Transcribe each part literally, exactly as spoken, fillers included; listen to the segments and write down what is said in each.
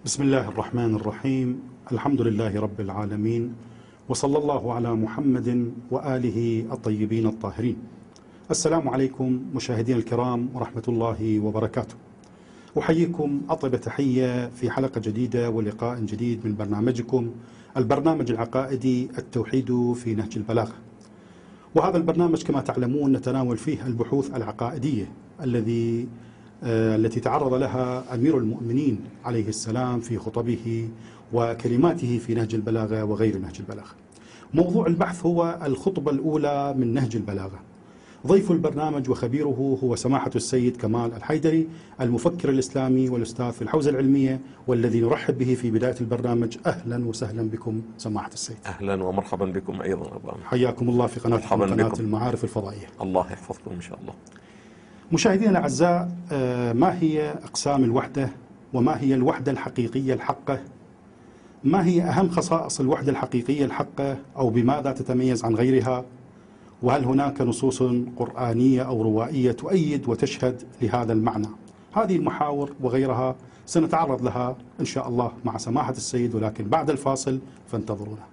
بسم الله الرحمن الرحيم. الحمد لله رب العالمين، وصلى الله على محمد وآله الطيبين الطاهرين. السلام عليكم مشاهدينا الكرام ورحمة الله وبركاته. أحييكم أطيب تحية في حلقة جديدة ولقاء جديد من برنامجكم البرنامج العقائدي التوحيد في نهج البلاغة. وهذا البرنامج كما تعلمون نتناول فيه البحوث العقائدية الذي التي تعرض لها أمير المؤمنين عليه السلام في خطبه وكلماته في نهج البلاغة وغير نهج البلاغة. موضوع البحث هو الخطبة الأولى من نهج البلاغة. ضيف البرنامج وخبيره هو سماحة السيد كمال الحيدري، المفكر الإسلامي والأستاذ في الحوزة العلمية، والذي نرحب به في بداية البرنامج. أهلا وسهلا بكم سماحة السيد. أهلا ومرحبا بكم أيضا أبا. حياكم الله في قناتكم قناة المعارف الفضائية. الله يحفظكم إن شاء الله. مشاهدينا الأعزاء، ما هي أقسام الوحدة؟ وما هي الوحدة الحقيقية الحقة؟ ما هي أهم خصائص الوحدة الحقيقية الحقة، أو بماذا تتميز عن غيرها؟ وهل هناك نصوص قرآنية أو روائية تؤيد وتشهد لهذا المعنى؟ هذه المحاور وغيرها سنتعرض لها إن شاء الله مع سماحة السيد، ولكن بعد الفاصل فانتظرونا.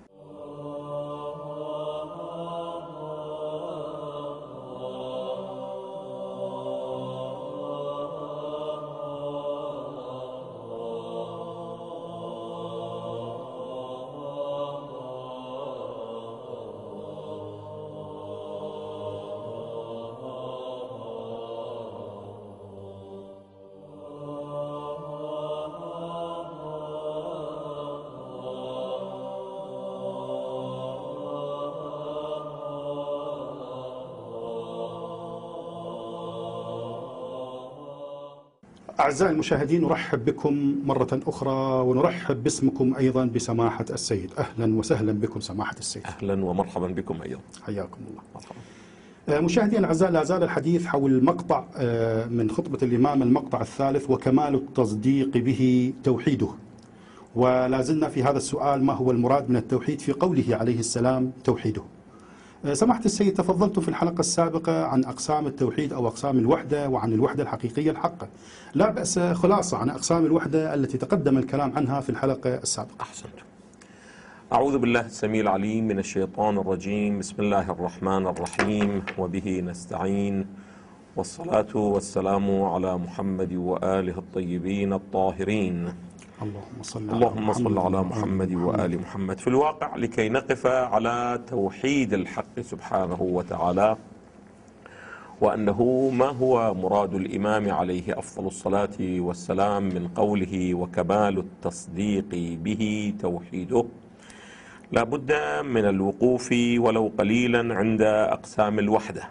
أعزائي المشاهدين، نرحب بكم مرة أخرى، ونرحب باسمكم أيضا بسماحة السيد. أهلا وسهلا بكم سماحة السيد. أهلا ومرحبا بكم أيضا. حياكم الله. مرحبا. مشاهدينا الأعزاء، لا زال الحديث حول المقطع من خطبة الإمام، المقطع الثالث، وكمال التصديق به توحيده. ولا زلنا في هذا السؤال: ما هو المراد من التوحيد في قوله عليه السلام توحيده؟ سماحة السيد، تفضلت في الحلقة السابقة عن أقسام التوحيد أو أقسام الوحدة وعن الوحدة الحقيقية الحقة. لا بأس خلاصة عن أقسام الوحدة التي تقدم الكلام عنها في الحلقة السابقة. أحسنت. أعوذ بالله السميع العليم من الشيطان الرجيم. بسم الله الرحمن الرحيم، وبه نستعين، والصلاة والسلام على محمد وآله الطيبين الطاهرين. اللهم صل على اللهم صل محمد على محمد وآل محمد. في الواقع لكي نقف على توحيد الحق سبحانه وتعالى، وأنه ما هو مراد الإمام عليه أفضل الصلاة والسلام من قوله وكمال التصديق به توحيده، لا بد من الوقوف ولو قليلا عند أقسام الوحدة.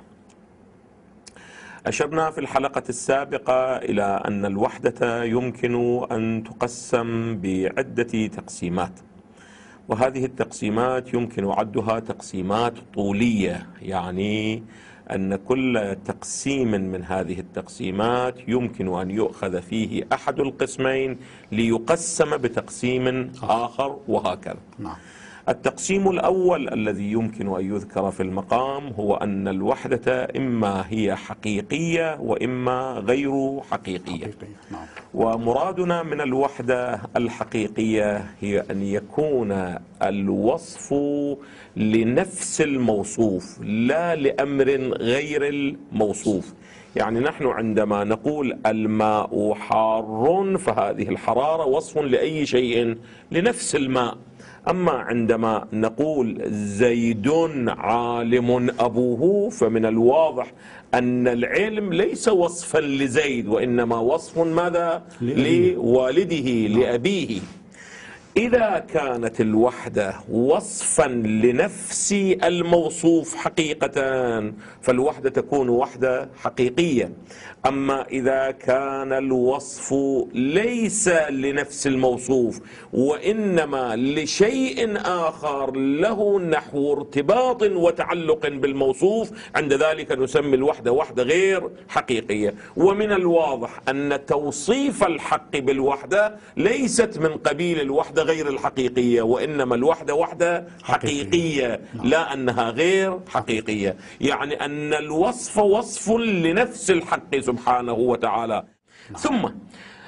أشرنا في الحلقة السابقة إلى أن الوحدة يمكن أن تقسم بعدة تقسيمات، وهذه التقسيمات يمكن عدها تقسيمات طولية، يعني أن كل تقسيم من هذه التقسيمات يمكن أن يؤخذ فيه أحد القسمين ليقسم بتقسيم آخر، وهكذا. نعم. التقسيم الأول الذي يمكن أن يذكر في المقام هو أن الوحدة إما هي حقيقية وإما غير حقيقية. حقيقية. نعم. ومرادنا من الوحدة الحقيقية هي أن يكون الوصف لنفس الموصوف لا لأمر غير الموصوف. يعني نحن عندما نقول الماء حار فهذه الحرارة وصف لأي شيء؟ لنفس الماء. أما عندما نقول زيد عالم أبوه فمن الواضح أن العلم ليس وصفا لزيد، وإنما وصف ماذا؟ لوالده لأبيه. إذا كانت الوحدة وصفا لنفس الموصوف حقيقة فالوحدة تكون وحدة حقيقية. أما إذا كان الوصف ليس لنفس الموصوف وإنما لشيء آخر له نحو ارتباط وتعلق بالموصوف، عند ذلك نسمي الوحدة وحدة غير حقيقية. ومن الواضح أن توصيف الحق بالوحدة ليست من قبيل الوحدة غير الحقيقية، وإنما الوحدة وحدة حقيقية، لا أنها غير حقيقية. يعني أن الوصف وصف لنفس الحق سبحانه وتعالى. ثم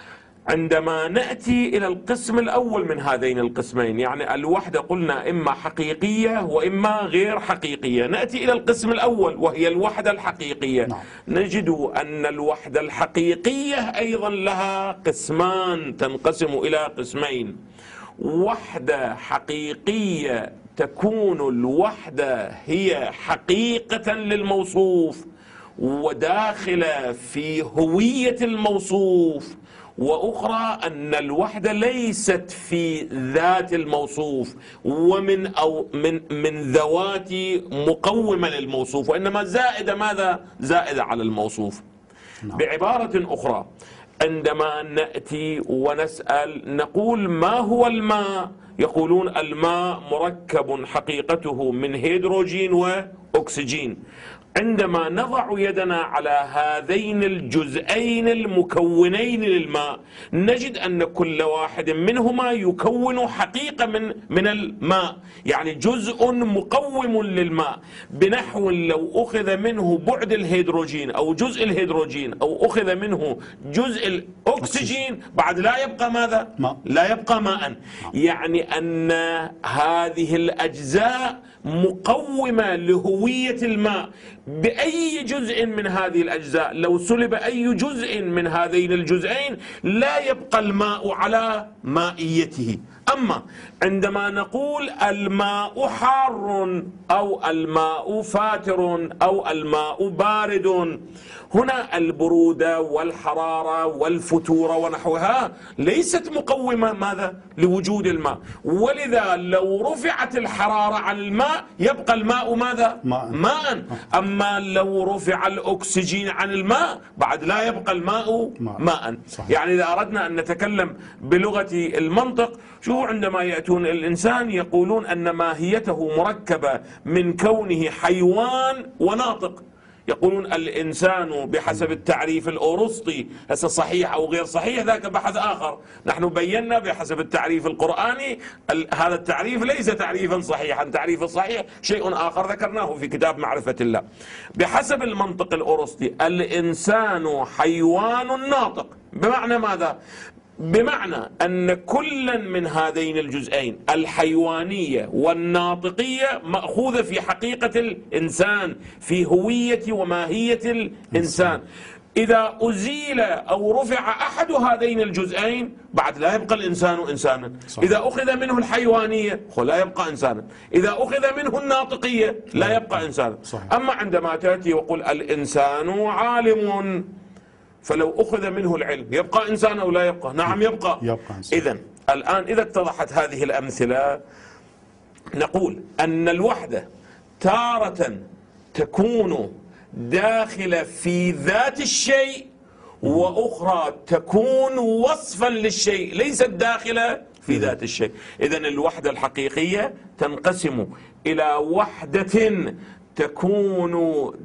عندما نأتي إلى القسم الأول من هذين القسمين، يعني الوحدة قلنا إما حقيقية وإما غير حقيقية، نأتي إلى القسم الأول وهي الوحدة الحقيقية. نعم. نجد أن الوحدة الحقيقية أيضا لها قسمان، تنقسم إلى قسمين. وحدة حقيقية تكون الوحدة هي حقيقة للموصوف وداخلة في هوية الموصوف، وأخرى أن الوحدة ليست في ذات الموصوف ومن أو من من ذوات مقومة للموصوف، وإنما زائدة ماذا؟ زائدة على الموصوف. نعم. بعبارة أخرى، عندما نأتي ونسأل نقول ما هو الماء؟ يقولون الماء مركب حقيقته من هيدروجين وأكسجين. عندما نضع يدنا على هذين الجزئين المكونين للماء نجد أن كل واحد منهما يكون حقيقة من من الماء، يعني جزء مقوم للماء، بنحو لو أخذ منه بعد الهيدروجين أو جزء الهيدروجين أو أخذ منه جزء الأكسجين بعد لا يبقى ماذا؟ ماء. لا يبقى ماء. يعني أن هذه الأجزاء مقومة لهوية الماء. بأي جزء من هذه الأجزاء لو سلب أي جزء من هذين الجزئين لا يبقى الماء على مائيته. أما عندما نقول الماء حار أو الماء فاتر أو الماء بارد، هنا البرودة والحرارة والفتور ونحوها ليست مقومة ماذا؟ لوجود الماء، ولذا لو رفعت الحرارة عن الماء يبقى الماء ماذا؟ ماء. ماء. أما لو رفع الأكسجين عن الماء بعد لا يبقى الماء ماء, ماء. صحيح. يعني إذا أردنا أن نتكلم بلغة المنطق، شو عندما يأتون الإنسان يقولون أن ماهيته مركبة من كونه حيوان وناطق. يقولون الإنسان بحسب التعريف الأوروسطي، هسه صحيح أو غير صحيح ذاك بحث آخر، نحن بينا بحسب التعريف القرآني هذا التعريف ليس تعريفا صحيحا، تعريف الصحيح شيء آخر ذكرناه في كتاب معرفة الله. بحسب المنطق الأوروسطي الإنسان حيوان ناطق، بمعنى ماذا؟ بمعنى أن كلا من هذين الجزئين الحيوانية والناطقية مأخوذة في حقيقة الإنسان، في هوية وماهية الإنسان. إذا أزيل أو رفع أحد هذين الجزئين بعد لا يبقى الإنسان إنسانا. صحيح. إذا أخذ منه الحيوانية لا يبقى إنسانا، إذا أخذ منه الناطقية لا يبقى إنسانا. صحيح. أما عندما تأتي وقل الإنسان عالم، فلو أخذ منه العلم يبقى إنسان أو لا يبقى؟ نعم يبقى, يبقى إذن الآن إذا اتضحت هذه الأمثلة نقول أن الوحدة تارة تكون داخلة في ذات الشيء، وأخرى تكون وصفا للشيء ليست داخلة في ذات الشيء. إذن الوحدة الحقيقية تنقسم إلى وحدة تكون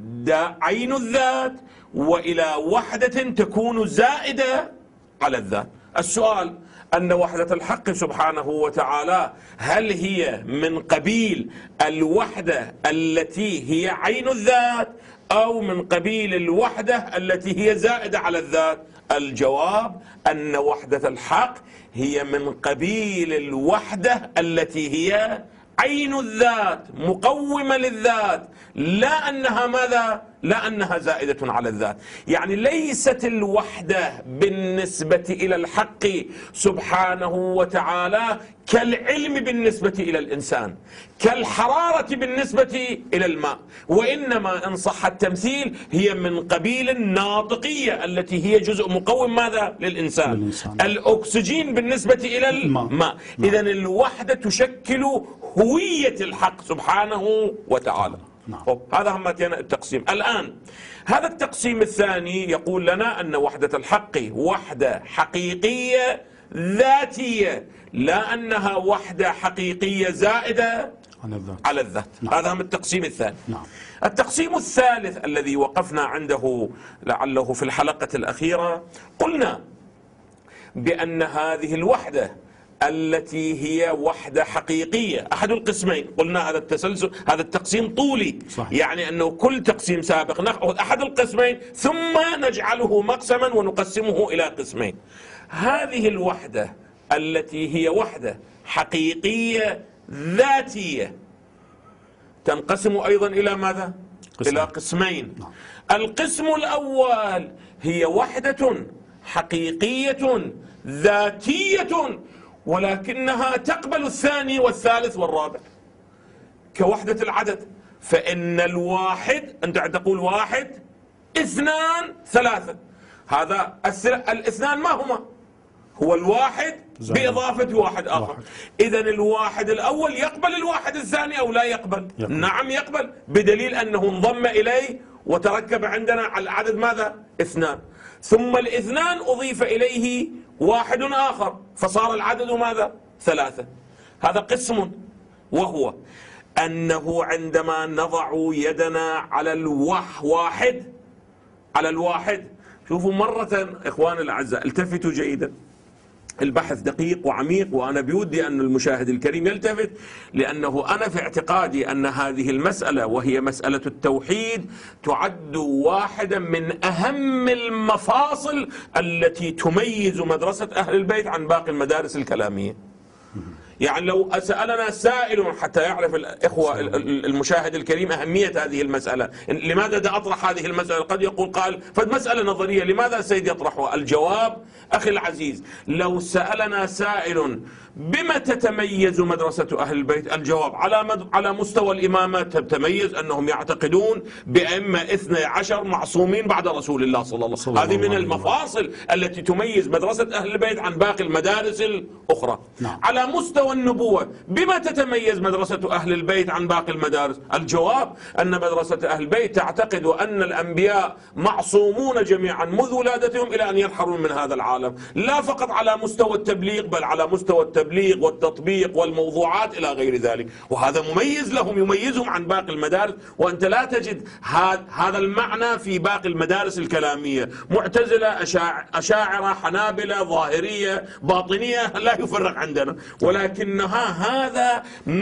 عين الذات، وإلى وحدة تكون زائدة على الذات. السؤال أن وحدة الحق سبحانه وتعالى هل هي من قبيل الوحدة التي هي عين الذات أو من قبيل الوحدة التي هي زائدة على الذات؟ الجواب أن وحدة الحق هي من قبيل الوحدة التي هي عين الذات مقومة للذات، لا أنها ماذا؟ لا أنها زائدة على الذات. يعني ليست الوحدة بالنسبة إلى الحق سبحانه وتعالى كالعلم بالنسبة إلى الإنسان، كالحرارة بالنسبة إلى الماء، وإنما إن صح التمثيل هي من قبيل الناطقية التي هي جزء مقوم ماذا؟ للإنسان. للإنسان. الأكسجين بالنسبة إلى الماء. إذن الوحدة تشكل هوية الحق سبحانه وتعالى. نعم. هذا هم التقسيم. الآن هذا التقسيم الثاني يقول لنا أن وحدة الحق وحدة حقيقية ذاتية، لا أنها وحدة حقيقية زائدة على الذات, على الذات. نعم. هذا هم التقسيم الثاني. نعم. التقسيم الثالث الذي وقفنا عنده لعله في الحلقة الأخيرة، قلنا بأن هذه الوحدة التي هي وحدة حقيقية، أحد القسمين. قلنا هذا التسلسل، هذا التقسيم طولي، صحيح. يعني أنه كل تقسيم سابق نأخذ أحد القسمين ثم نجعله مقسما ونقسمه إلى قسمين. هذه الوحدة التي هي وحدة حقيقية ذاتية تنقسم أيضا إلى ماذا؟ قسم. إلى قسمين. نعم. القسم الأول هي وحدة حقيقية ذاتية ولكنها تقبل الثاني والثالث والرابع كوحدة العدد. فإن الواحد، أنت تقول واحد اثنان ثلاثة، هذا الاثنان ما هما؟ هو الواحد بإضافة واحد آخر. إذن الواحد الأول يقبل الواحد الثاني أو لا يقبل؟ يقبل. نعم يقبل، بدليل أنه انضم إليه وتركب عندنا على العدد ماذا؟ اثنان، ثم الاثنان أضيف إليه واحد آخر فصار العدد ماذا؟ ثلاثة. هذا قسم، وهو أنه عندما نضع يدنا على الوح واحد على الواحد. شوفوا مرة إخواني الأعزاء، التفتوا جيدا، البحث دقيق وعميق، وأنا بودي أن المشاهد الكريم يلتفت، لأنه أنا في اعتقادي أن هذه المسألة وهي مسألة التوحيد تعد واحدة من أهم المفاصل التي تميز مدرسة أهل البيت عن باقي المدارس الكلامية. يعني لو سألنا سائل حتى يعرف الإخوة المشاهد الكريم أهمية هذه المسألة، لماذا دا أطرح هذه المسألة؟ قد يقول قال فمسألة نظرية، لماذا السيد يطرحها؟ الجواب أخي العزيز، لو سألنا سائل بما تتميز مدرسة أهل البيت؟ الجواب على مد... على مستوى الإمامة تتميز أنهم يعتقدون بأئمة اثني عشر معصومين بعد رسول الله صلى الله عليه وسلم. هذه من المفاصل التي تميز مدرسة أهل البيت عن باقي المدارس الأخرى. نعم. على مستوى النبوة بما تتميز مدرسة أهل البيت عن باقي المدارس؟ الجواب أن مدرسة أهل البيت تعتقد أن الأنبياء معصومون جميعا منذ ولادتهم إلى أن يرحلون من هذا العالم، لا فقط على مستوى التبليغ بل على مستوى التبليغ والتطبيق والموضوعات إلى غير ذلك. وهذا مميز لهم، يميزهم عن باقي المدارس، وأنت لا تجد هذا المعنى في باقي المدارس الكلامية. معتزلة، أشاعرة، حنابلة، ظاهرية، باطنية، لا يفرق عندنا، ولكنها هذا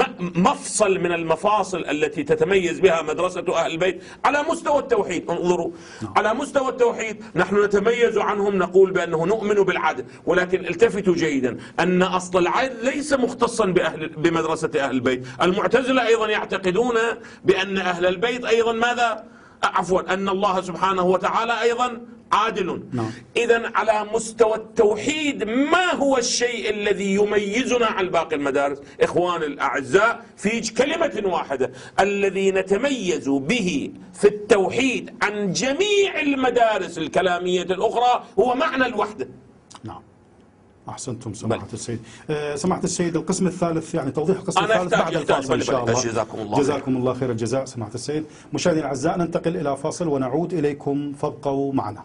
مفصل من المفاصل التي تتميز بها مدرسة أهل البيت على مستوى التوحيد. انظروا، على مستوى التوحيد نحن نتميز عنهم، نقول بأنه نؤمن بالعدل، ولكن التفتوا جيدا أن أصل العدل ليس مختصا بأهل بمدرسة أهل البيت. المعتزلة أيضا يعتقدون بأن أهل البيت أيضا ماذا؟ عفوا أن الله سبحانه وتعالى أيضا عادل. نعم. إذن على مستوى التوحيد ما هو الشيء الذي يميزنا عن باقي المدارس؟ إخوان الأعزاء، في كلمة واحدة، الذي نتميز به في التوحيد عن جميع المدارس الكلامية الأخرى هو معنى الوحدة. نعم. أحسنتم سماحة السيد. أه سماحة السيد، القسم الثالث يعني توضيح القسم الثالث بعد الفاصل إن شاء الله. جزاكم الله جزاكم الله خير الجزاء سماحة السيد. مشاهدينا الأعزاء، ننتقل إلى فاصل ونعود إليكم، فابقوا معنا.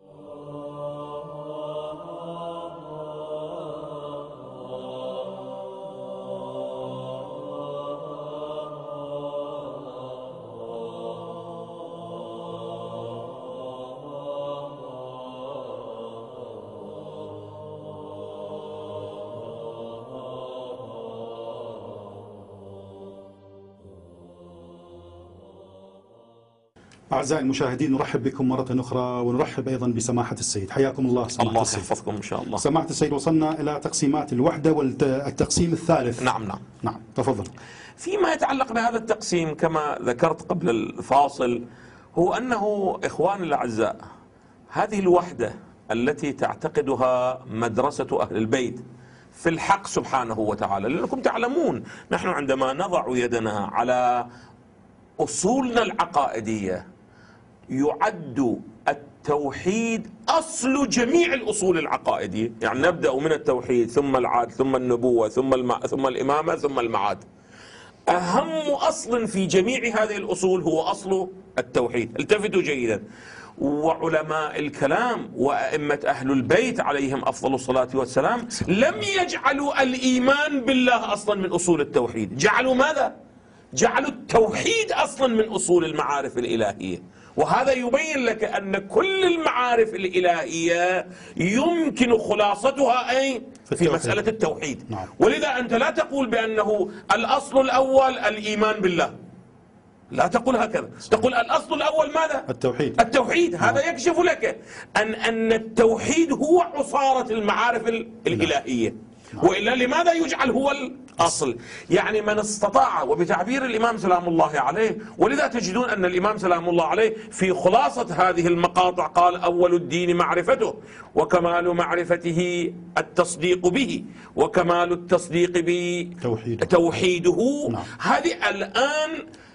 أعزائي المشاهدين، نرحب بكم مرة أخرى، ونرحب أيضا بسماحة السيد. حياكم الله سماحة الله السيد. الله يحفظكم إن شاء الله. سماحة السيد، وصلنا إلى تقسيمات الوحدة والتقسيم الثالث. نعم نعم نعم تفضل. فيما يتعلق بهذا التقسيم كما ذكرت قبل الفاصل، هو أنه إخواني الأعزاء، هذه الوحدة التي تعتقدها مدرسة أهل البيت في الحق سبحانه وتعالى، لأنكم تعلمون نحن عندما نضع يدنا على أصولنا العقائدية يعد التوحيد أصل جميع الأصول العقائدية. يعني نبدأ من التوحيد ثم العاد ثم النبوة ثم الم... ثم الإمامة ثم المعاد. أهم أصل في جميع هذه الأصول هو أصل التوحيد. التفتوا جيدا، وعلماء الكلام وأئمة أهل البيت عليهم أفضل الصلاة والسلام لم يجعلوا الإيمان بالله أصلا من أصول التوحيد، جعلوا ماذا؟ جعلوا التوحيد أصلا من أصول المعارف الإلهية. وهذا يبين لك أن كل المعارف الإلهية يمكن خلاصتها أي في, في مسألة التوحيد. نعم. ولذا أنت لا تقول بأنه الأصل الأول الإيمان بالله، لا تقول هكذا. صحيح. تقول الأصل الأول ماذا؟ التوحيد. التوحيد. نعم. هذا يكشف لك أن أن التوحيد هو عصارة المعارف الإلهية. نعم. وإلا لماذا يجعل هو الأصل؟ يعني من استطاع، وبتعبير الإمام سلام الله عليه، ولذا تجدون أن الإمام سلام الله عليه في خلاصة هذه المقاطع قال: أول الدين معرفته، وكمال معرفته التصديق به، وكمال التصديق به توحيده, توحيده. نعم. هذه الآن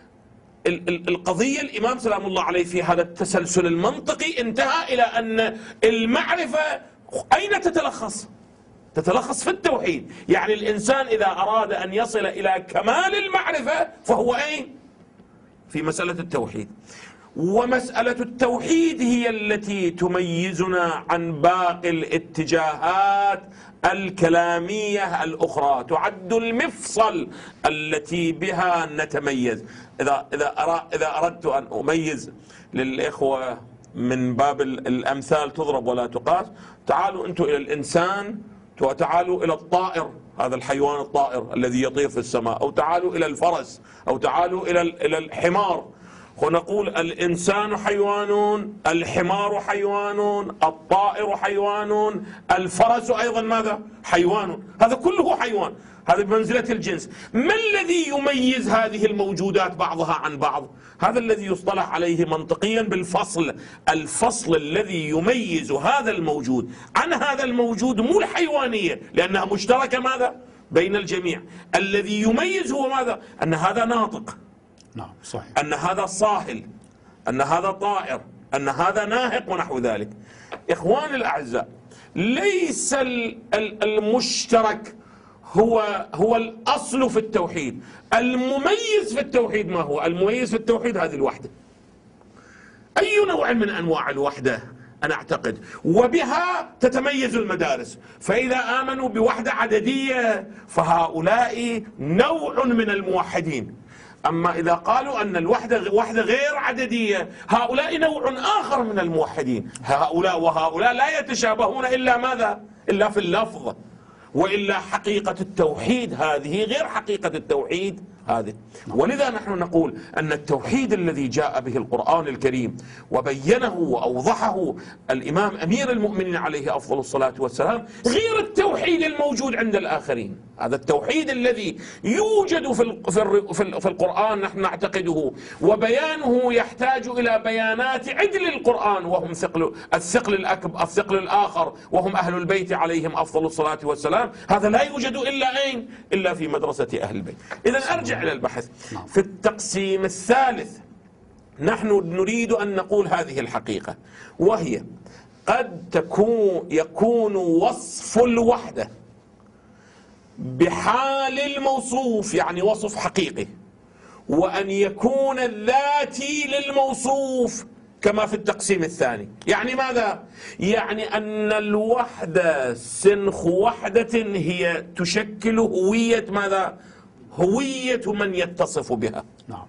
القضية الإمام سلام الله عليه في هذا التسلسل المنطقي انتهى إلى أن المعرفة أين تتلخص؟ تتلخص في التوحيد. يعني الإنسان إذا أراد أن يصل إلى كمال المعرفة فهو أين؟ في مسألة التوحيد. ومسألة التوحيد هي التي تميزنا عن باقي الاتجاهات الكلامية الأخرى، تعد المفصل التي بها نتميز. إذا إذا إذا أردت أن أميز للإخوة من باب الأمثال تضرب ولا تقاس، تعالوا أنتم إلى الإنسان وتعالوا إلى الطائر، هذا الحيوان الطائر الذي يطير في السماء، أو تعالوا إلى الفرس، أو تعالوا إلى إلى الحمار، ونقول الإنسان حيوان، الحمار حيوان، الطائر حيوان، الفرس أيضا ماذا؟ حيوان. هذا كله حيوان، هذا بمنزلة الجنس. ما الذي يميز هذه الموجودات بعضها عن بعض؟ هذا الذي يصطلح عليه منطقيا بالفصل. الفصل الذي يميز هذا الموجود عن هذا الموجود مو الحيوانية، لأنها مشتركة ماذا؟ بين الجميع. الذي يميز هو ماذا؟ أن هذا ناطق، نعم صحيح، أن هذا صاهل، أن هذا طائر، أن هذا ناهق ونحو ذلك. إخواني الأعزاء، ليس المشترك هو هو الأصل في التوحيد. المميز في التوحيد ما هو؟ المميز في التوحيد هذه الوحدة. أي نوع من أنواع الوحدة؟ أنا أعتقد وبها تتميز المدارس. فإذا آمنوا بوحدة عددية فهؤلاء نوع من الموحدين. أما إذا قالوا أن الوحدة وحدة غير عددية، هؤلاء نوع آخر من الموحدين. هؤلاء وهؤلاء لا يتشابهون إلا ماذا؟ إلا في اللفظ، وإلا حقيقة التوحيد هذه غير حقيقة التوحيد هذه. ولذا نحن نقول أن التوحيد الذي جاء به القرآن الكريم وبينه وأوضحه الإمام أمير المؤمنين عليه أفضل الصلاة والسلام غير التوحيد الموجود عند الآخرين. هذا التوحيد الذي يوجد في في القرآن نحن نعتقده، وبيانه يحتاج إلى بيانات عدل القرآن، وهم ثقل الثقل الأكبر الثقل الآخر، وهم أهل البيت عليهم أفضل الصلاة والسلام. هذا لا يوجد إلا أين؟ إلا في مدرسة أهل البيت. إذن أرجع إلى البحث في التقسيم الثالث. نحن نريد أن نقول هذه الحقيقة، وهي قد تكون يكون وصف الوحدة بحال الموصوف، يعني وصف حقيقي، وأن يكون الذاتي للموصوف كما في التقسيم الثاني. يعني ماذا؟ يعني أن الوحدة سنخ وحدة هي تشكل هوية ماذا؟ هوية من يتصف بها. نعم.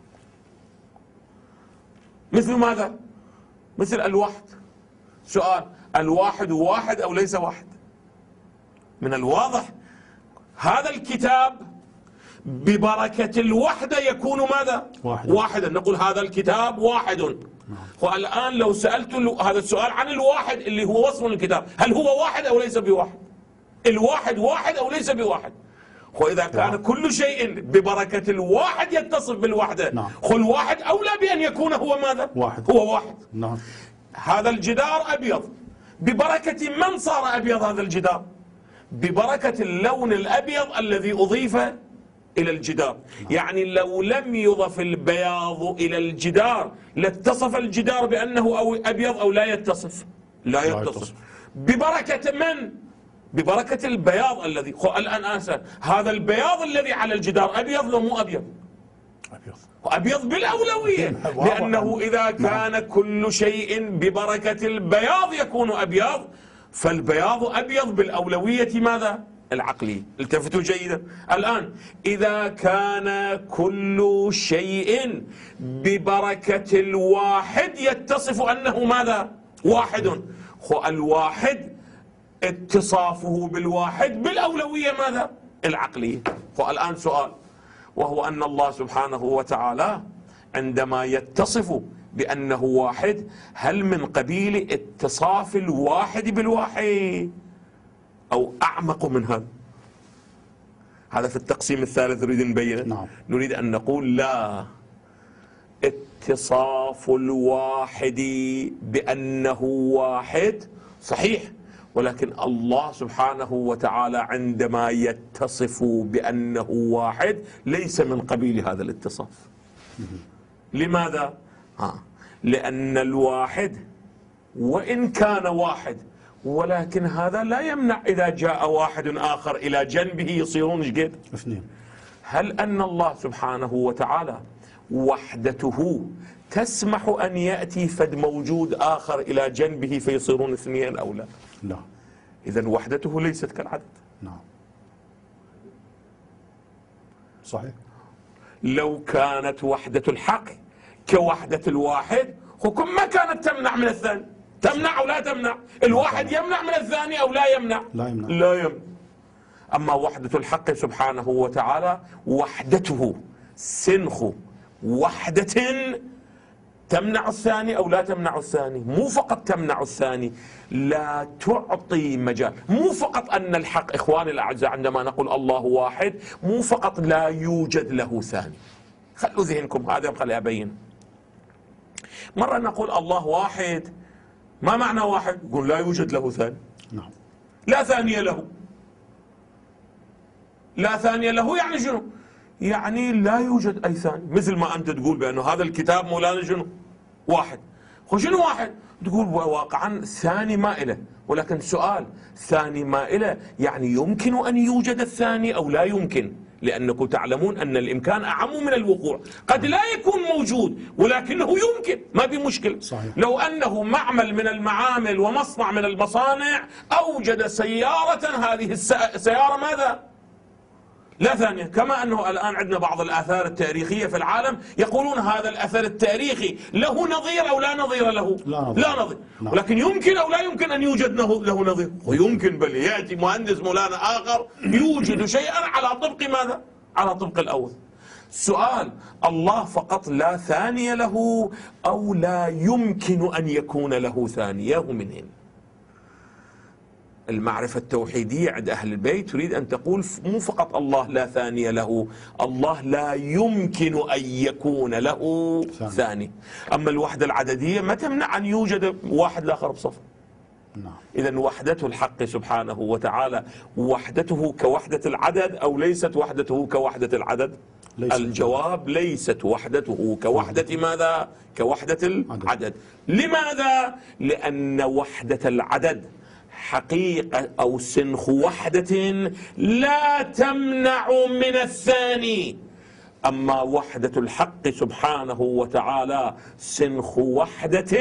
مثل ماذا؟ مثل الوحد. سؤال: الواحد واحد أو ليس واحد؟ من الواضح هذا الكتاب ببركة الوحدة يكون ماذا؟ واحد. واحدا. نقول هذا الكتاب واحد. نعم. والآن لو سألت هذا السؤال عن الواحد اللي هو وصف الكتاب، هل هو واحد أو ليس بواحد؟ الواحد واحد أو ليس بواحد؟ وإذا كان نعم. كل شيء ببركة الواحد يتصف بالوحدة، نعم. خل واحد أولى بأن يكون هو ماذا؟ واحد. هو واحد. نعم. هذا الجدار أبيض، ببركة من صار أبيض هذا الجدار؟ ببركة اللون الأبيض الذي أضيف إلى الجدار. نعم. يعني لو لم يضف البياض إلى الجدار لاتصف الجدار بأنه أو أبيض أو لا يتصف؟ لا يتصف. ببركة من؟ ببركة البياض الذي الآن أسأل، هذا البياض الذي على الجدار أبيض لو مو أبيض؟ أبيض. أبيض بالأولوية، لأنه إذا كان كل شيء ببركة البياض يكون أبيض، فالبياض أبيض بالأولوية ماذا؟ العقلي. التفتوا جيدا. الآن إذا كان كل شيء ببركة الواحد يتصف أنه ماذا؟ واحد. الواحد اتصافه بالواحد بالأولوية ماذا؟ العقلية. والآن سؤال، وهو أن الله سبحانه وتعالى عندما يتصف بأنه واحد هل من قبيل اتصاف الواحد بالواحد أو أعمق من هذا؟ هذا في التقسيم الثالث نريد أن نبينه. نعم. نريد أن نقول لا، اتصاف الواحد بأنه واحد صحيح، ولكن الله سبحانه وتعالى عندما يتصف بأنه واحد ليس من قبيل هذا الاتصاف. لماذا؟ ها. لأن الواحد وإن كان واحد، ولكن هذا لا يمنع إذا جاء واحد آخر إلى جنبه يصيرون ايش قد؟ اثنين. هل أن الله سبحانه وتعالى وحدته تسمح أن يأتي فد موجود آخر إلى جنبه فيصيرون اثنين أو لا؟ لا. إذن وحدته ليست كالعدد. نعم صحيح. لو كانت وحدة الحق كوحدة الواحد حكم ما كانت تمنع من الثاني. تمنع أو لا تمنع؟ الواحد يمنع من الثاني أو لا يمنع؟ لا يمنع. لا يمنع. أما وحدة الحق سبحانه وتعالى وحدته سنخ وحدة تمنع الثاني أو لا تمنع الثاني. مو فقط تمنع الثاني، لا تعطي مجال. مو فقط أن الحق إخواني الأعزاء عندما نقول الله واحد مو فقط لا يوجد له ثاني. خلوا ذهنكم هذا خلي أبين. مرة نقول الله واحد، ما معنى واحد؟ يقول لا يوجد له ثاني. نعم. لا ثانية له. لا ثانية له يعني شنو؟ يعني لا يوجد أي ثاني. مثل ما أنت تقول بأنه هذا الكتاب مولانا شنو؟ واحد. شنو واحد؟ تقول واقعا ثاني ما إله، ولكن سؤال، ثاني ما إله يعني يمكن أن يوجد الثاني أو لا يمكن؟ لأنكم تعلمون أن الإمكان أعم من الوقوع. قد لا يكون موجود ولكنه يمكن، ما في مشكلة. صحيح. لو أنه معمل من المعامل ومصنع من المصانع أوجد سيارة، هذه السيارة ماذا؟ لا ثانية. كما أنه الآن عندنا بعض الآثار التاريخية في العالم يقولون هذا الأثر التاريخي له نظير أو لا نظير له؟ لا نظير, لا نظير. نعم. ولكن يمكن أو لا يمكن أن يوجد له نظير؟ ويمكن، بل يأتي مهندس مولانا آخر يوجد شيئا على طبق ماذا؟ على طبق الأول. سؤال، الله فقط لا ثانية له أو لا يمكن أن يكون له ثانية؟ من هنا المعرفة التوحيدية عند أهل البيت تريد أن تقول مو فقط الله لا ثاني له، الله لا يمكن أن يكون له ثاني. أما الوحدة العددية ما تمنع أن يوجد واحد الآخر بصف. إذن وحدته الحق سبحانه وتعالى وحدته كوحدة العدد أو ليست وحدته كوحدة العدد؟ ليست. الجواب ليست وحدته كوحدة ماذا؟ كوحدة العدد. لماذا؟ لأن وحدة العدد حقيقة أو سنخ وحدة لا تمنع من الثاني. أما وحدة الحق سبحانه وتعالى سنخ وحدة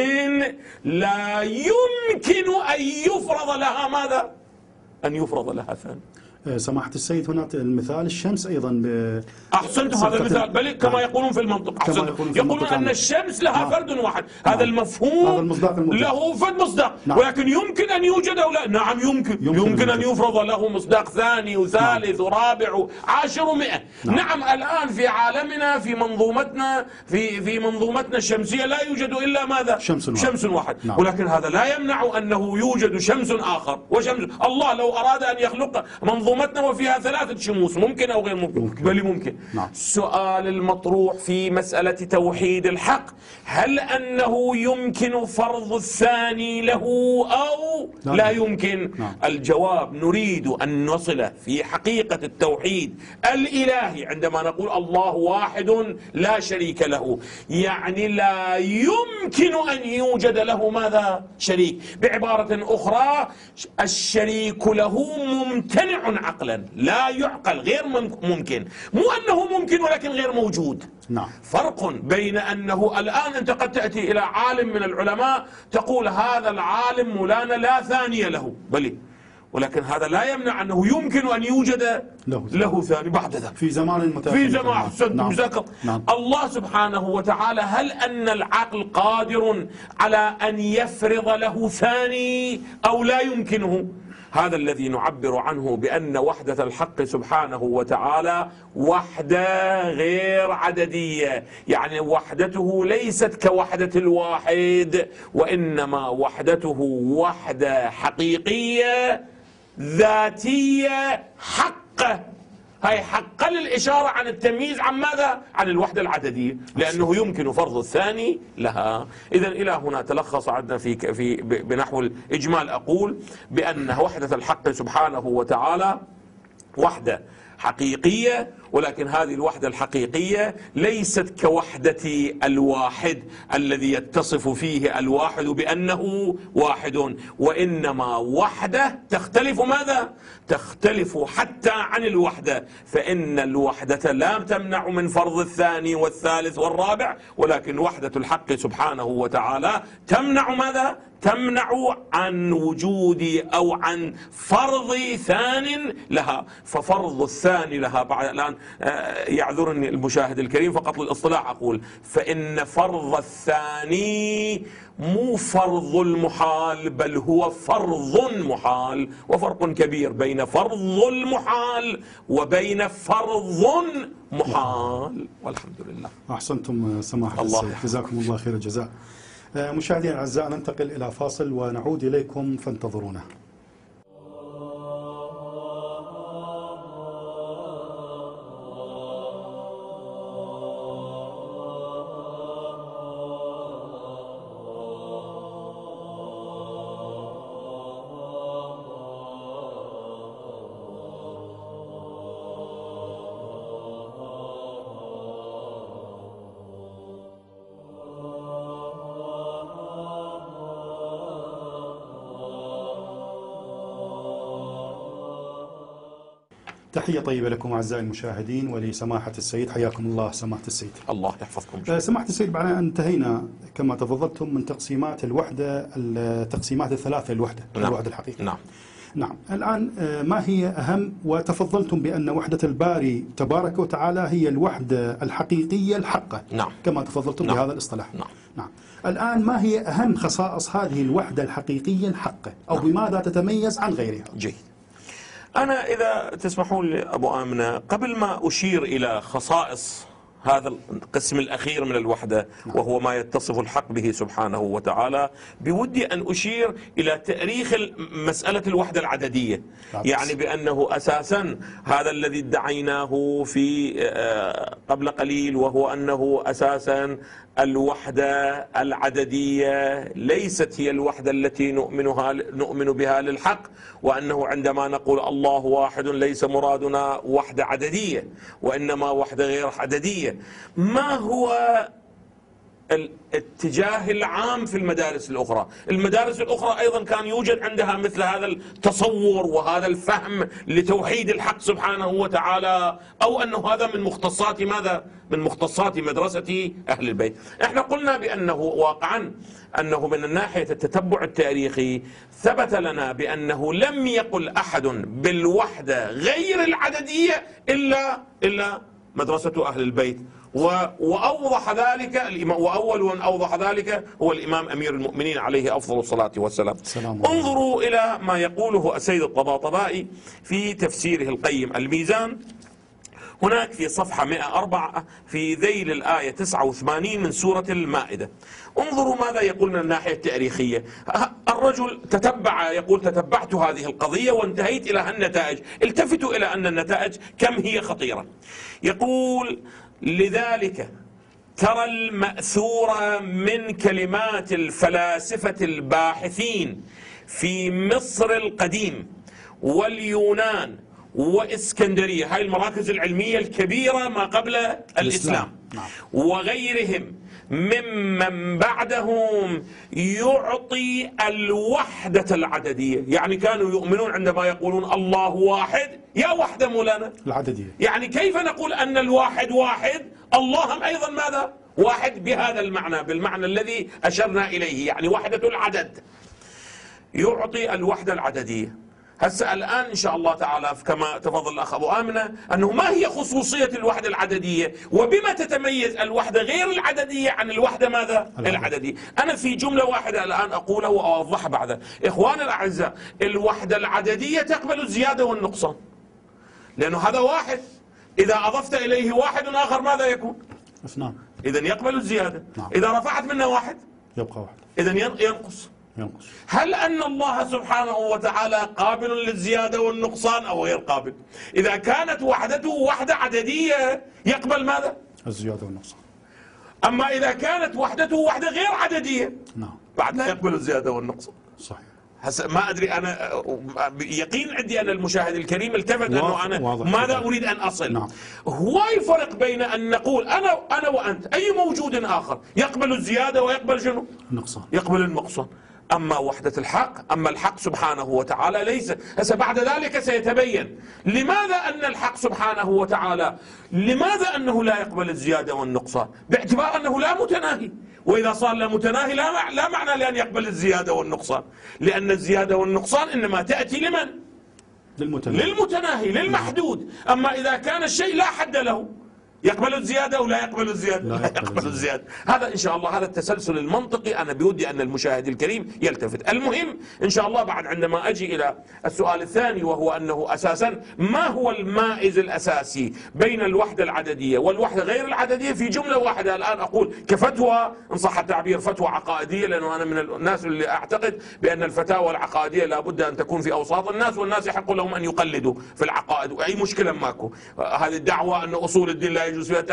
لا يمكن أن يفرض لها ماذا؟ أن يفرض لها ثاني. سماحة السيد هناك المثال الشمس أيضا ب... أحسنتم، هذا المثال بل كما يقولون في المنطق. أحسنتم. يقولون, يقولون أن الشمس لها نعم. فرد واحد. نعم. هذا المفهوم هذا المصداق له فرد مصداق. نعم. ولكن يمكن أن يوجد أو لا؟ نعم يمكن. يمكن, يمكن أن يفرض له مصداق ثاني وثالث نعم. ورابع وعاشر ومئة. نعم. نعم الآن في عالمنا في منظومتنا في في منظومتنا الشمسية لا يوجد إلا ماذا؟ شمس واحد. شمس واحد. نعم. ولكن هذا لا يمنع أنه يوجد شمس آخر. وشمس الله لو أراد أن يخلق منظومتنا وفيها ثلاثة شموس ممكن أو غير ممكن؟ ممكن. بل ممكن. نعم. السؤال المطروح في مسألة توحيد الحق هل أنه يمكن فرض الثاني له أو نعم. لا يمكن؟ نعم. الجواب نريد أن نصل في حقيقة التوحيد الإلهي عندما نقول الله واحد لا شريك له، يعني لا يمكن أن يوجد له ماذا؟ شريك. بعبارة أخرى الشريك له ممتنع عقلا، لا يعقل، غير ممكن. مو أنه ممكن ولكن غير موجود. نعم. فرق بين أنه الآن أنت قد تأتي إلى عالم من العلماء تقول هذا العالم مولانا لا ثاني له، بل ولكن هذا لا يمنع أنه يمكن أن يوجد له, له ثاني بعد ذلك في زمان متأخر. في زمان أحسنتم. نعم. نعم. الله سبحانه وتعالى هل أن العقل قادر على أن يفرض له ثاني أو لا يمكنه؟ هذا الذي نعبر عنه بأن وحدة الحق سبحانه وتعالى وحدة غير عددية، يعني وحدته ليست كوحدة الواحد، وإنما وحدته وحدة حقيقية ذاتية حقة. هاي حق للإشارة عن التمييز عن ماذا؟ عن الوحدة العددية، لأنه يمكن فرض الثاني لها. إذن إلى هنا تلخص عندنا في في بنحو الإجمال أقول بأن وحدة الحق سبحانه وتعالى وحدة حقيقية، ولكن هذه الوحدة الحقيقية ليست كوحدة الواحد الذي يتصف فيه الواحد بأنه واحد، وإنما وحدة تختلف ماذا؟ تختلف حتى عن الوحدة، فإن الوحدة لا تمنع من فرض الثاني والثالث والرابع، ولكن وحدة الحق سبحانه وتعالى تمنع ماذا؟ تمنع عن وجود أو عن فرض ثان لها. ففرض الثاني لها بعد الآن يعذرني المشاهد الكريم فقط للاصطلاح أقول فإن فرض الثاني مو فرض المحال بل هو فرض محال، وفرق كبير بين فرض المحال وبين فرض محال، والحمد لله. أحسنتم سماحة السيد، جزاكم الله خير الجزاء. مشاهدينا الأعزاء ننتقل إلى فاصل ونعود إليكم فانتظرونا. تحية طيبة لكم أعزائي المشاهدين ولسماحة السيد، حياكم الله سماحة السيد. الله يحفظكم. سماحة السيد، بعد أن انتهينا كما تفضلتم من تقسيمات الوحدة، التقسيمات الثلاثة للوحدة، نعم. الوحدة الحقيقية. نعم. نعم. الآن ما هي أهم، وتفضلتم بأن وحدة الباري تبارك وتعالى هي الوحدة الحقيقية الحقة. نعم. كما تفضلتم نعم. بهذا الاصطلاح. نعم. نعم. الآن ما هي أهم خصائص هذه الوحدة الحقيقية الحقة، أو نعم. بماذا تتميز عن غيرها؟ جيد. أنا إذا تسمحون لي أبو آمنة قبل ما أشير إلى خصائص هذا القسم الأخير من الوحدة وهو ما يتصف الحق به سبحانه وتعالى، بودي أن أشير إلى تاريخ مسألة الوحدة العددية، يعني بأنه أساسا هذا الذي ادعيناه في قبل قليل، وهو أنه أساسا الوحدة العددية ليست هي الوحدة التي نؤمنها نؤمن بها للحق، وأنه عندما نقول الله واحد ليس مرادنا وحدة عددية وإنما وحدة غير عددية. ما هو الاتجاه العام في المدارس الأخرى؟ المدارس الأخرى أيضا كان يوجد عندها مثل هذا التصور وهذا الفهم لتوحيد الحق سبحانه وتعالى، أو أنه هذا من مختصات ماذا؟ من مختصات مدرسة أهل البيت. احنا قلنا بأنه واقعا أنه من الناحية التتبع التاريخي ثبت لنا بأنه لم يقل أحد بالوحدة غير العددية إلا إلا مدرسة أهل البيت، وأوضح ذلك وأول من أوضح ذلك هو الإمام أمير المؤمنين عليه أفضل الصلاة والسلام. انظروا إلى ما يقوله السيد الطباطبائي في تفسيره القيم الميزان، هناك في صفحة مئة وأربعة في ذيل الآية تسعة وثمانين من سورة المائدة. انظروا ماذا يقول من الناحية التاريخية. الرجل تتبع، يقول تتبعت هذه القضية وانتهيت إلى النتائج. التفتوا إلى أن النتائج كم هي خطيرة. يقول لذلك ترى المأثور من كلمات الفلاسفة الباحثين في مصر القديم واليونان وإسكندرية، هاي المراكز العلمية الكبيرة ما قبل الإسلام, الإسلام. نعم. وغيرهم ممن بعدهم يعطي الوحدة العددية، يعني كانوا يؤمنون عندما يقولون الله واحد، يا وحدة مولانا العددية، يعني كيف نقول أن الواحد واحد، اللهم أيضا ماذا؟ واحد بهذا المعنى، بالمعنى الذي أشرنا إليه، يعني وحدة العدد، يعطي الوحدة العددية. هسه الآن إن شاء الله تعالى كما تفضل الأخ أبو آمنة أنه ما هي خصوصية الوحدة العددية وبما تتميز الوحدة غير العددية عن الوحدة ماذا؟ العددية. أنا في جملة واحدة الآن أقولها وأوضحها بعدها. إخواني الأعزاء، الوحدة العددية تقبل الزيادة والنقصان، لأنه هذا واحد إذا أضفت إليه واحد آخر ماذا يكون؟ اثنان. إذن يقبل الزيادة. نعم. إذا رفعت منه واحد يبقى واحد، إذن ينقص. ينقص. هل أن الله سبحانه وتعالى قابل للزيادة والنقصان أو غير قابل؟ إذا كانت وحدته وحدة عددية يقبل ماذا؟ الزيادة والنقصان. أما إذا كانت وحدته وحدة غير عددية نعم بعد لا يقبل الزيادة والنقصان. صحيح. هسه ما أدري أنا، يقين عندي أن المشاهد الكريم التفت أنه أنا واضح ماذا واضح. أريد أن أصل. نعم. هو الفرق بين أن نقول أنا أنا وأنت أي موجود آخر يقبل الزيادة ويقبل شنو؟ النقصان. يقبل النقصان. أما وحدة الحق، أما الحق سبحانه وتعالى ليس. هسه بعد ذلك سيتبين لماذا أن الحق سبحانه وتعالى لماذا أنه لا يقبل الزيادة والنقصان، باعتبار أنه لا متناهي، وإذا صار لا متناهي لا, مع... لا معنى لأن يقبل الزيادة والنقصان، لأن الزيادة والنقصان إنما تأتي لمن؟ للمتناهي، للمتناهي للمحدود. أما إذا كان الشيء لا حد له يقبل الزيادة أو لا يقبل الزيادة؟ لا يقبل, يقبل الزيادة. هذا إن شاء الله هذا التسلسل المنطقي أنا بودي أن المشاهد الكريم يلتفت. المهم إن شاء الله بعد عندما أجي إلى السؤال الثاني، وهو أنه أساسا ما هو المائز الأساسي بين الوحدة العددية والوحدة غير العددية، في جملة واحدة الآن أقول كفتوى إن صح التعبير فتوى عقائدية، لأنه أنا من الناس اللي أعتقد بأن الفتاوى العقائدية لابد أن تكون في أوساط الناس، والناس يحق لهم أن يقلدوا في العقائد وأي مشكلة ماكو. هذه الدعوة أن أصول الدين لا يجوز فيها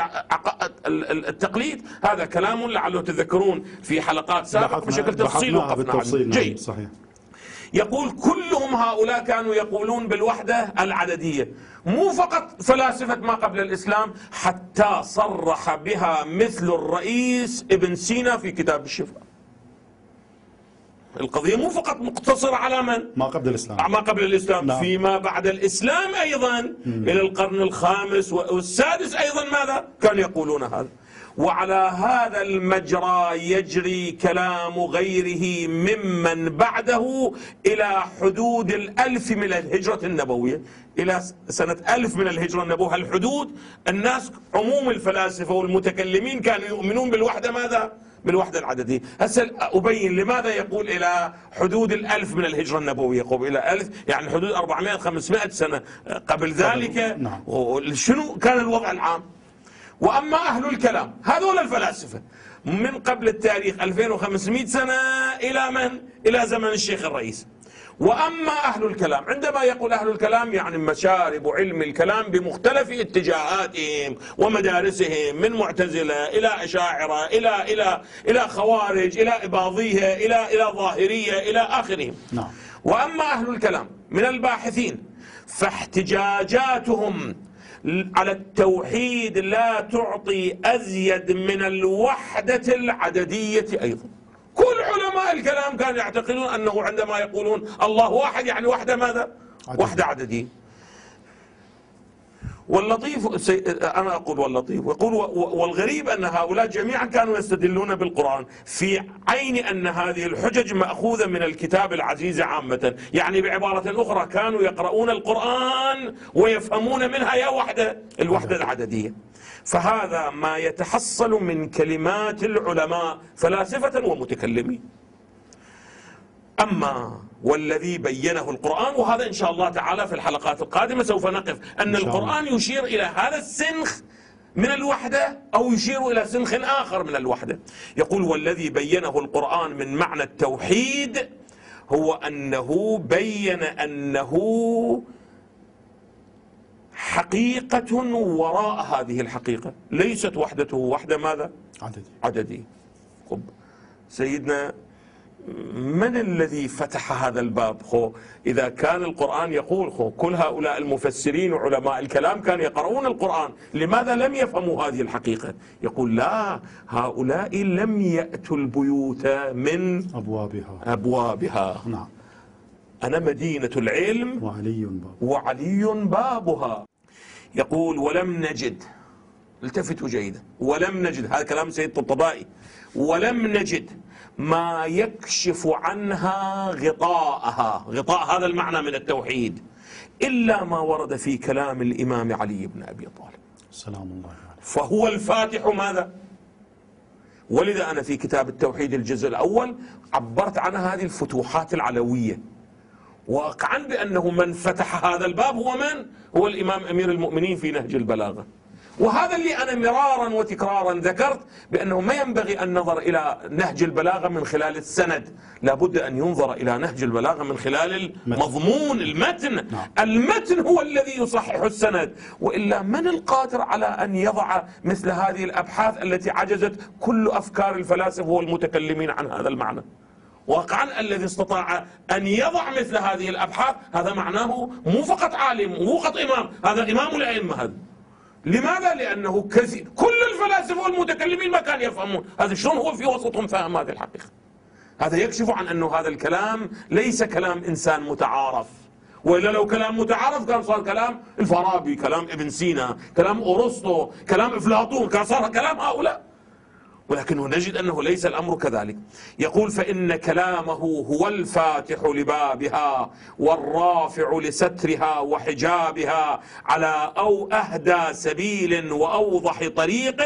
التقليد، هذا كلام لعله تذكرون في حلقات سابقة بشكل تفصيل وقفنا عنه. جيد. صحيح. يقول كلهم هؤلاء كانوا يقولون بالوحدة العددية، مو فقط فلاسفة ما قبل الإسلام، حتى صرح بها مثل الرئيس ابن سينا في كتاب الشفاء. القضية مو فقط مقتصرة على من؟ ما قبل الإسلام. ما قبل الإسلام، نعم. فيما بعد الإسلام أيضا مم. إلى القرن الخامس والسادس أيضا ماذا؟ كانوا يقولون هذا. وعلى هذا المجرى يجري كلام غيره ممن بعده إلى حدود الألف من الهجرة النبوية، إلى سنة ألف من الهجرة النبوية. الحدود الناس عموم الفلاسفة والمتكلمين كانوا يؤمنون بالوحدة ماذا؟ بالوحدة العددية. هسه أبين لماذا يقول إلى حدود الألف من الهجرة النبوية، يقول إلى ألف يعني حدود أربعمائة خمسمائة سنة قبل ذلك. نعم. شنو كان الوضع العام؟ وأما أهل الكلام هذول الفلاسفة من قبل التاريخ ألفين وخمسمائة سنة إلى من؟ إلى زمن الشيخ الرئيس. وأما أهل الكلام، عندما يقول أهل الكلام يعني مشارب علم الكلام بمختلف اتجاهاتهم ومدارسهم، من معتزلة إلى أشاعرة إلى إلى إلى خوارج إلى إباضية إلى إلى ظاهرية إلى آخرهم. نعم. وأما أهل الكلام من الباحثين فاحتجاجاتهم على التوحيد لا تعطي أزيد من الوحدة العددية أيضا. كل علماء الكلام كانوا يعتقدون أنه عندما يقولون الله واحد يعني وحدة ماذا؟ عدد. وحدة عددية. واللطيف أنا أقول واللطيف ويقول والغريب أن هؤلاء جميعا كانوا يستدلون بالقرآن في عين أن هذه الحجج مأخوذة من الكتاب العزيز عامة، يعني بعبارة أخرى كانوا يقرؤون القرآن ويفهمون منها يا وحدة الوحدة العددية. فهذا ما يتحصل من كلمات العلماء فلاسفة ومتكلمين. أما والذي بينه القرآن، وهذا إن شاء الله تعالى في الحلقات القادمة سوف نقف أن القرآن يشير إلى هذا السنخ من الوحدة أو يشير إلى سنخ آخر من الوحدة. يقول والذي بينه القرآن من معنى التوحيد هو أنه بين أنه حقيقة وراء هذه الحقيقة، ليست وحدته وحدة ماذا؟ عددي. عددي. خب سيدنا من الذي فتح هذا الباب؟ خو إذا كان القرآن يقول خو كل هؤلاء المفسرين وعلماء الكلام كانوا يقرؤون القرآن، لماذا لم يفهموا هذه الحقيقة؟ يقول لا، هؤلاء لم يأتوا البيوت من أبوابها أبوابها. نعم. أنا مدينة العلم وعلي باب وعلي بابها. يقول ولم نجد، التفتوا جيدا، ولم نجد، هذا كلام سيد الطبطبائي، ولم نجد ما يكشف عنها غطاءها، غطاء هذا المعنى من التوحيد، إلا ما ورد في كلام الإمام علي بن أبي طالب سلام الله عليه. فهو الفاتح ماذا؟ ولذا أنا في كتاب التوحيد الجزء الأول عبرت عن هذه الفتوحات العلوية، واقعا بأنه من فتح هذا الباب هو من؟ هو الإمام أمير المؤمنين في نهج البلاغة. وهذا اللي أنا مرارا وتكرارا ذكرت بأنه ما ينبغي أن نظر إلى نهج البلاغة من خلال السند، لابد أن ينظر إلى نهج البلاغة من خلال المضمون، المتن. نعم. المتن هو الذي يصحح السند، وإلا من القادر على أن يضع مثل هذه الأبحاث التي عجزت كل أفكار الفلاسفة والمتكلمين عن هذا المعنى؟ واقعا الذي استطاع أن يضع مثل هذه الأبحاث هذا معناه مو فقط عالم، مو فقط إمام، هذا إمام الأئمة. هذا لماذا؟ لأنه كثير كل الفلاسفة والمتكلمين ما كانوا يفهمون هذا، شلون هو في وسطهم فهم هذه الحقيقة؟ هذا يكشف عن أنه هذا الكلام ليس كلام إنسان متعارف، وإلا لو كلام متعارف كان صار كلام الفارابي، كلام ابن سينا، كلام أرسطو، كلام أفلاطون، كان صار كلام هؤلاء. ولكنه نجد أنه ليس الأمر كذلك. يقول فإن كلامه هو الفاتح لبابها والرافع لسترها وحجابها على أو أهدى سبيل وأوضح طريق،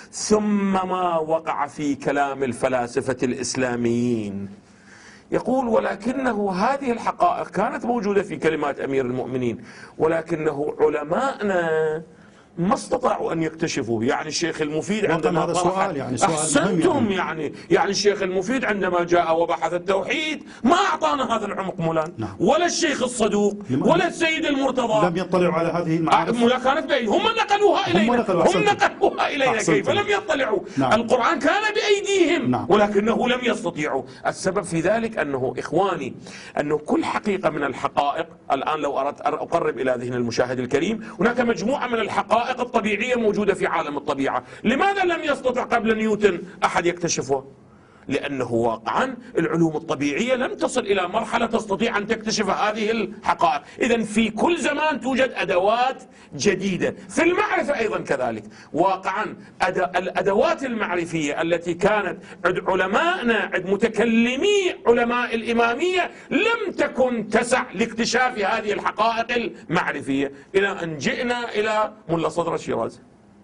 ثم ما وقع في كلام الفلاسفة الإسلاميين. يقول ولكنه هذه الحقائق كانت موجودة في كلمات أمير المؤمنين، ولكنه علماءنا ما استطاعوا أن يكتشفوا. يعني الشيخ المفيد عندما هذا سؤال يعني سؤال أحسنتم، يعني. يعني يعني الشيخ المفيد عندما جاء وبحث التوحيد ما أعطانا هذا العمق مولان. نعم. ولا الشيخ الصدوق ولا السيد المرتضى لم يطلعوا على هذه المعارف. كانت بأيدي، هم نقلوها إلينا، هم نقلوها, هم نقلوها إلينا كيف لم يطلعوا. نعم. القرآن كان بأيديهم. نعم. ولكنه لم يستطيعوا. السبب في ذلك أنه إخواني أنه كل حقيقة من الحقائق، الآن لو أردت أقرب إلى ذهن المشاهد الكريم، هناك مجموعة من الحقائق الطبيعية موجودة في عالم الطبيعة. لماذا لم يستطع قبل نيوتن أحد يكتشفها؟ لأنه واقعا العلوم الطبيعية لم تصل إلى مرحلة تستطيع أن تكتشف هذه الحقائق. إذن في كل زمان توجد أدوات جديدة. في المعرفة أيضا كذلك، واقعا الأدوات المعرفية التي كانت عند علمائنا، عند متكلمي علماء الإمامية، لم تكن تسع لاكتشاف هذه الحقائق المعرفية، إلى أن جئنا إلى ملا صدر الشيرازي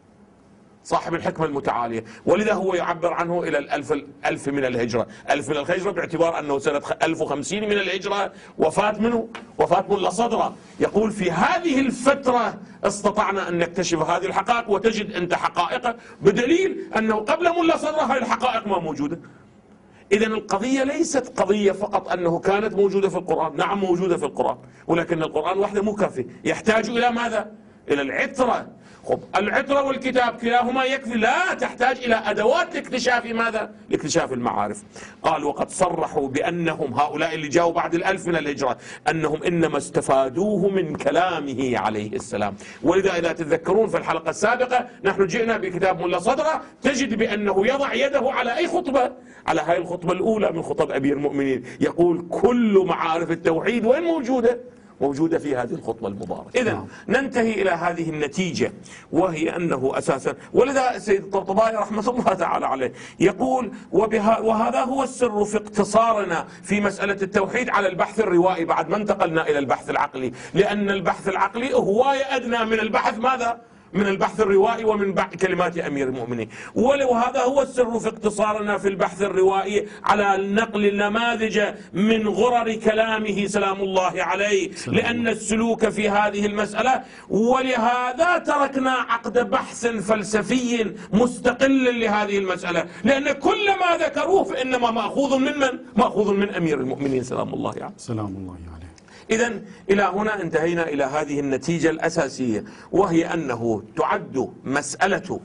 صاحب الحكمة المتعالية. ولذا هو يعبر عنه إلى الألف, الألف من الهجرة، ألف من الهجرة باعتبار أنه سنة ألف وخمسين من الهجرة وفاة منه، وفاة ملا صدرة. يقول في هذه الفترة استطعنا أن نكتشف هذه الحقائق، وتجد أنت حقائق بدليل أنه قبل ملا صدرة هذه الحقائق ما موجودة. إذن القضية ليست قضية فقط أنه كانت موجودة في القرآن، نعم موجودة في القرآن، ولكن القرآن وحده مو كافي، يحتاج إلى ماذا؟ إلى العترة. خب العترة والكتاب كلاهما يكفي، لا تحتاج إلى أدوات لاكتشاف ماذا؟ لاكتشاف المعارف. قال وقد صرحوا بأنهم هؤلاء اللي جاءوا بعد الألف من الهجرة أنهم إنما استفادوه من كلامه عليه السلام. ولذا إذا تتذكرون في الحلقة السابقة نحن جئنا بكتاب ملا صدرة، تجد بأنه يضع يده على أي خطبة؟ على هاي الخطبة الأولى من خطب أمير المؤمنين، يقول كل معارف التوحيد وين موجودة؟ موجودة في هذه الخطبة المباركة. إذن ننتهي إلى هذه النتيجة، وهي أنه أساسا، ولذا السيد الطبطبائي رحمة الله تعالى عليه يقول وهذا هو السر في اقتصارنا في مسألة التوحيد على البحث الروائي بعد ما انتقلنا إلى البحث العقلي، لأن البحث العقلي هواية أدنى من البحث ماذا؟ من البحث الروائي ومن كلمات أمير المؤمنين. وهذا هو السر في اقتصارنا في البحث الروائي على نقل النماذج من غرر كلامه سلام الله عليه، لأن السلوك في هذه المسألة. ولهذا تركنا عقد بحث فلسفي مستقل لهذه المسألة، لأن كل ما ذكروه فإنما مأخوذ من من؟ مأخوذ من أمير المؤمنين سلام الله عليه. سلام الله عليه. إذن إلى هنا انتهينا إلى هذه النتيجة الأساسية، وهي أنه تعد مسألة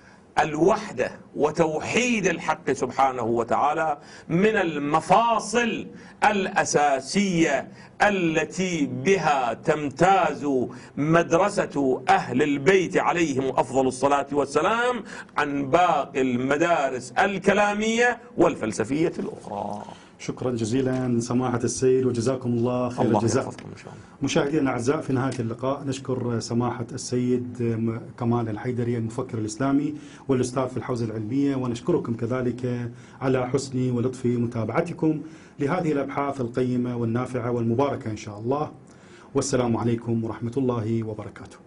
الوحدة وتوحيد الحق سبحانه وتعالى من المفاصل الأساسية التي بها تمتاز مدرسة أهل البيت عليهم أفضل الصلاة والسلام عن باقي المدارس الكلامية والفلسفية الأخرى. شكرا جزيلا سماحة السيد وجزاكم الله خير الله الجزاء. يحفظكم إن شاء الله. مشاهدينا الأعزاء، في نهاية اللقاء نشكر سماحة السيد كمال الحيدري المفكر الإسلامي والأستاذ في الحوزة العلمية، ونشكركم كذلك على حسن ولطف متابعتكم لهذه الأبحاث القيمة والنافعة والمباركة إن شاء الله. والسلام عليكم ورحمة الله وبركاته.